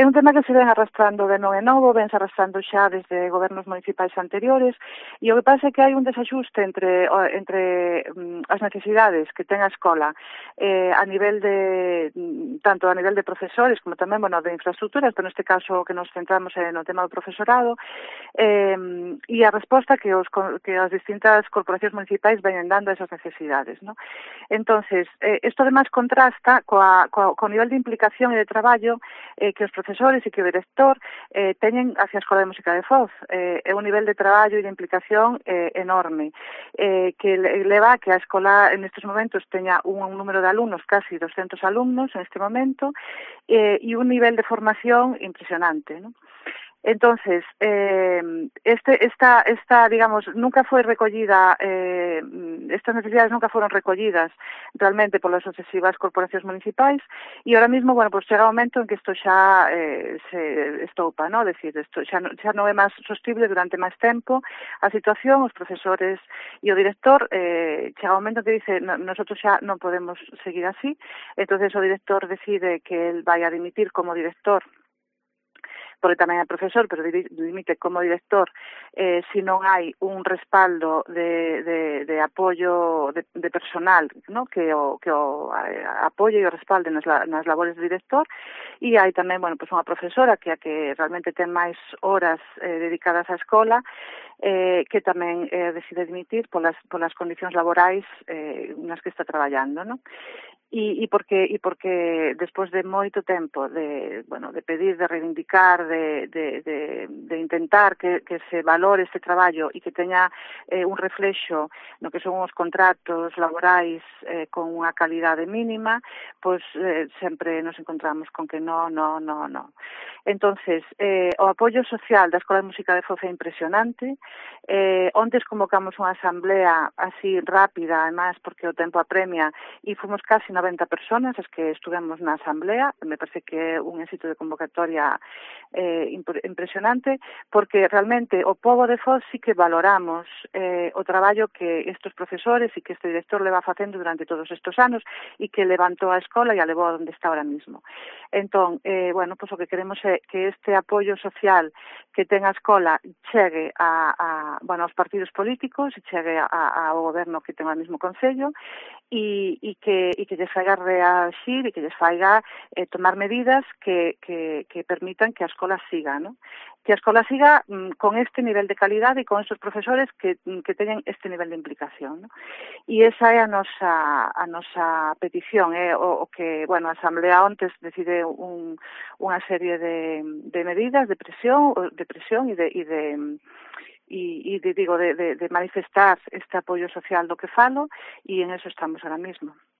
É un tema que se ven arrastrando de non é novo, vense arrastrando xa desde gobernos municipais anteriores, e o que pasa é que hai un desaxuste entre as necesidades que ten a escola a nivel de, tanto a nivel de profesores como tamén, bueno, de infraestructuras, pero neste caso que nos centramos no tema do profesorado, e a resposta que as distintas corporacións municipais veñen dando a esas necesidades, ¿no? Entonces, isto además contrasta co nivel de implicación e de traballo que os profesores e que o director teñen hacia a Escola de Música de Foz. É un nivel de traballo e de implicación enorme, que leva a que a escola en estes momentos teña un número de alumnos, casi 200 alumnos en este momento, e un nivel de formación impresionante, ¿no? Entonces, esta, digamos, nunca foi recollida, estas necesidades nunca foron recollidas realmente polas sucesivas corporacións municipais, e ahora mismo, bueno, pues chega o momento en que isto xa se estopa, ¿no? Decir, isto xa non é máis sostible durante máis tempo a situación, os profesores e o director, chega o momento que dice, nosotros xa non podemos seguir así, entonces o director decide que el vai a dimitir como director, porque tamén é profesor, pero dimite como director se non hai un respaldo de apoio de personal, ¿no? que o apoie e o respalde nas labores de director, e hai tamén, bueno, pues unha profesora que realmente ten máis horas dedicadas á escola, que tamén decide dimitir polas condicións laborais nas que está traballando, ¿no? E porque despois de moito tempo de pedir, de reivindicar, de intentar que se valore este traballo e que teña un reflexo no que son os contratos laborais con unha calidade mínima, pois sempre nos encontramos con que no. Entonces, o apoio social da Escola de Música de Foz é impresionante. Ontes convocamos unha asamblea así rápida, además, porque o tempo apremia, e fomos casi 90 personas as que estuvemos na asamblea. Me parece que é un éxito de convocatoria impresionante, porque realmente o pobo de Foz sí que valoramos o traballo que estes profesores e que este director leva facendo durante todos estes anos e que levantou a escola e a levou a onde está ahora mismo. Entón, bueno, pues o que queremos é que este apoio social que ten a escola chegue aos partidos políticos e chegue ao goberno que ten o mismo concello, e que lles faiga reaxir e que lles faiga tomar medidas que permitan que a escola siga, ¿no? Que a escola siga con este nivel de calidade e con estes profesores que teñen este nivel de implicación, ¿no? E esa é a nosa petición, o que, bueno, a Asamblea ontes decide unha serie de medidas de presión e de manifestar este apoio social do que falo, e en eso estamos ahora mismo.